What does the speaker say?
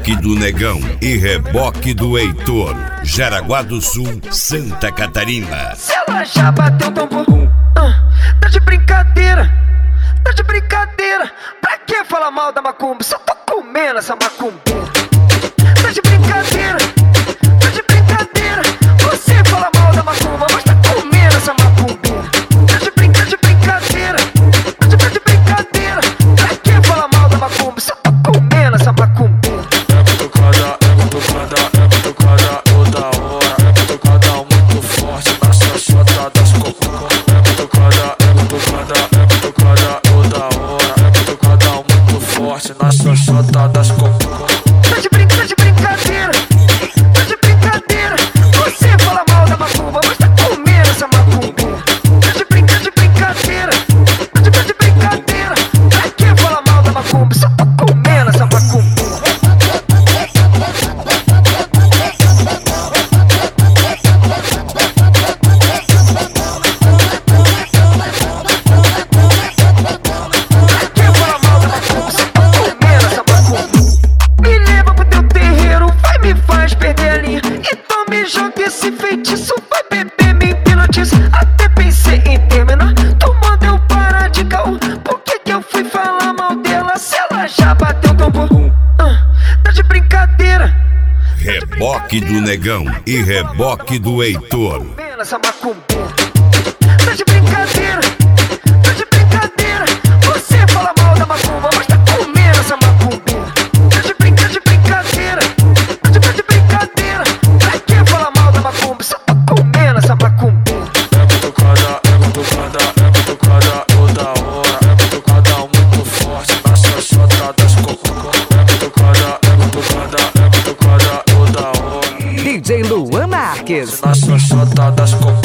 Reboque do Negão e reboque do Heitor. Jaraguá do Sul, Santa Catarina. Se ela já bateu tambor, tá de brincadeira, tá de brincadeira. Pra que falar mal da macumba? Só tô comendo essa macumba. Tá de brincadeira, tá de brincadeira. Você fala mal da macumba, mas tá comendo essa macumba. Tá de brincadeira, tá de brincadeira. Pra que falar mal da macumba? Só tô comendo essa macumba. É batucada toda hora. É batucada muito forte na xoxota das cocô. É batucada toda hora. É batucada muito forte na xoxota das cocô. Tá de brincadeira, tá de brincadeira. Você fala mal da macumba, mas tá comendo essa macumba. Tá de brincadeira, tá de brincadeira. Pra que falar mal da macumba? Só tô comendo essa macumba. Joga esse feitiço, vai beber me hipnotiza. Até pensei em terminar, tu mandou parar de caô. Por que eu fui falar mal dela se ela já bateu tambor? Tá de brincadeira. Reboque do Negão e reboque do Heitor. Essa macumba. Tá de brincadeira, tá de brincadeira. Você fala mal da macumba, mas tá comendo essa macumba. Tá de brincadeira, tá de brincadeira. Pra que falar mal da macumba? Só tô comendo essa macumba. É batucada toda hora. É batucada muito forte na xoxota das cocô. É batucada toda hora. DJ Luan Marques. Na xoxota das cocô.